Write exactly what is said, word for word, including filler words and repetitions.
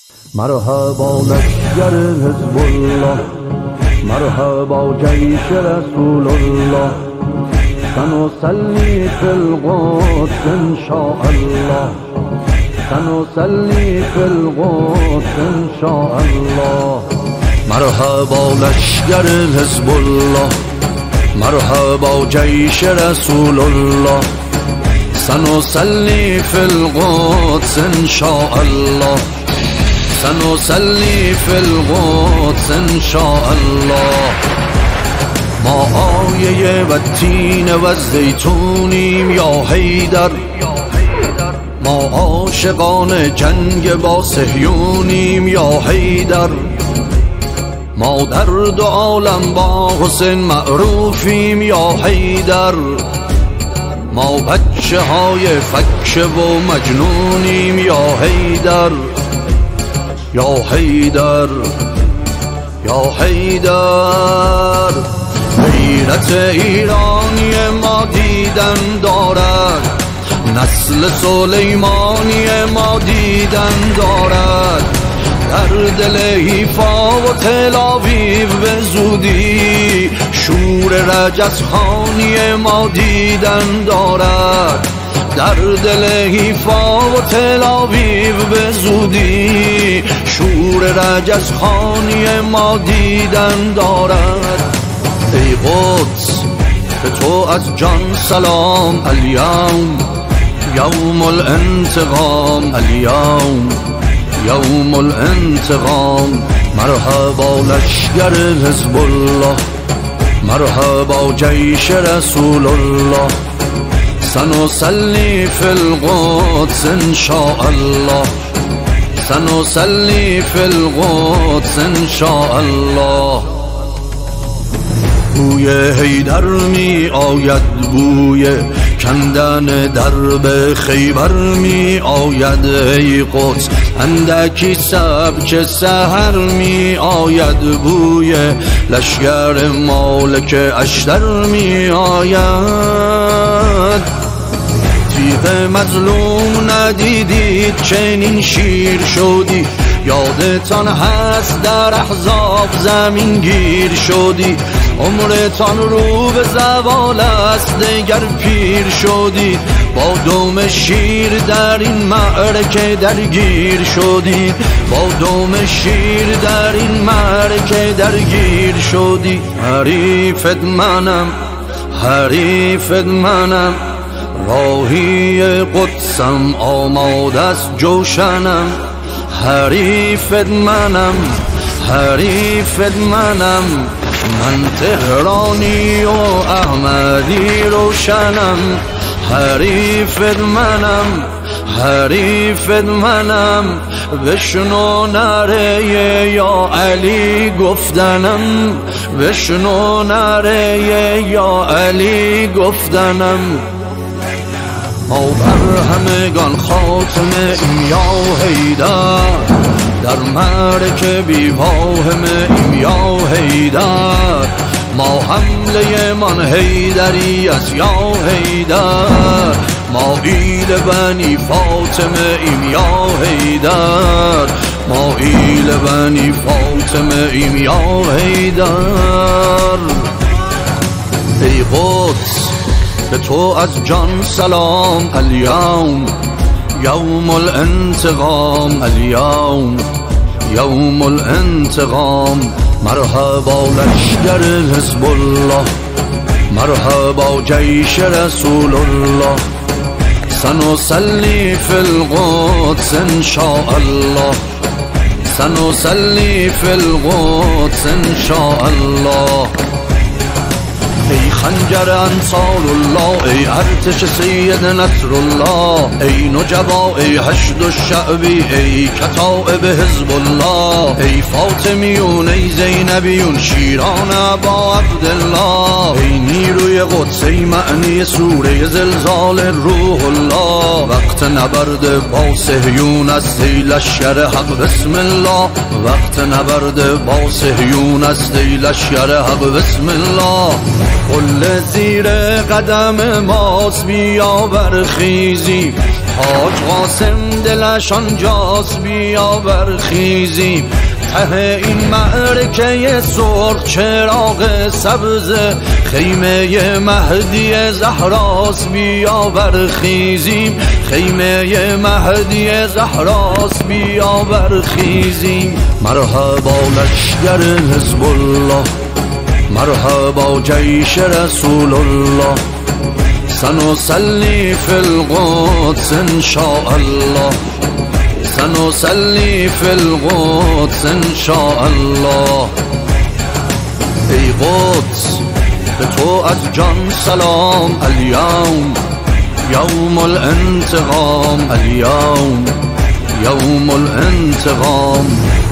مرحبا لشکر حزب الله، مرحبا جیش رسول الله، سنصلي في القدس إن شاء الله، سنصلي في القدس إن شاء الله. مرحبا لشکر حزب الله، مرحبا جیش رسول الله، سنصلي في القدس إن شاء الله، سنصلي في القدس إن شاء الله. ما آیه و تین و زیتونیم یا حیدر، ما عاشقان جنگ با صهیونیم یا حیدر، ما در دو عالم با حسین معروفیم یا حیدر، ما بچه های فکه و مجنونیم یا حیدر، یا حیدر، یا حیدر. غیرت ایرانی ما دیدن دارد، نسل سلیمانی ما دیدن دارد، در دل حیفا و تل‌آویو به زودی شور رجزخانی ما دیدن دارد، در دل حیفا و تل‌آویو به زودی شور رجزخانی ما دیدن دارد. ای قدس به تو از جان سلام، الیوم یوم الانتقام، الیوم یوم الانتقام. مرحبا لشکر حزب الله، مرحبا جیش رسول الله، سنصلي في القدس إن شاء الله، سنصلي في القدس إن شاء الله. بوی حیدر می آید، بوی کندن درب خیبر می آید، ای قدس اندکی سبک سحر می آید، بوی لشکر مالک اشتر می آید. تیغ مظلوم ندیدید چنین شیر شدی، یادتان هست در احزاب زمین گیر شدی، عمرتان رو به زوال است دگر پیر شدید، با دم شیر در این معرکه درگیر شدید، با دم شیر در این معرکه درگیر شدید. حریفت منم، حریفت منم، راهی قدسم آماده است جوشنم، حریفت منم، حریفت منم، من تهرانی و احمدی روشنم، حریفت منم، حریفت منم، بشنو نره یا علی گفتنم، بشنو نره یا علی گفتنم. ما بر همگان خاتمه ایم یا حیدر، در معرکه بی واهم ایم یا حیدر، ما حمله من حیدری از یا حیدر، ما ایل بنی فاطمه ایم یا حیدر، ما ایل بنی فاطمه ایم یا حیدر. ای قدس به تو از جان سلام، الیوم یوم الانتقام، الیوم یوم الانتقام. مرحبا لشکر حزب الله، مرحبا جیش رسول الله، سنصلي في القدس إن شاء الله، سنصلي في القدس إن شاء الله. ای خنجر انصار الله، ای ارتش سید نصر الله، ای نجبا، ای حشد الشعبی، ای کتائب حزب الله، ای فاطمیون، ای زینبیون، شیران ابا عبدالله، ای نیروی قدس، ای معنی سوره زلزال روح الله. وقت نبرد با صهیون است ای لشکر حق بسم الله، وقت نبرد با صهیون است ای لشکر حق بسم الله. قل زیر قدم ماست بیا برخیزی، حاج قاسم دلش آنجاست بیا برخیزیم ته این معرکه سرخ چراغ سبز خیمه مهدی زهراست بیا برخیزیم خیمه مهدی زهراست بیا برخیزیم مرحبا لشگر حزب الله مرحبا جیش رسول الله سنصلي في القدس إن شاء الله سنصلي في القدس إن شاء الله ای قدس به تو از جان سلام اليوم يوم الانتقام اليوم يوم الانتقام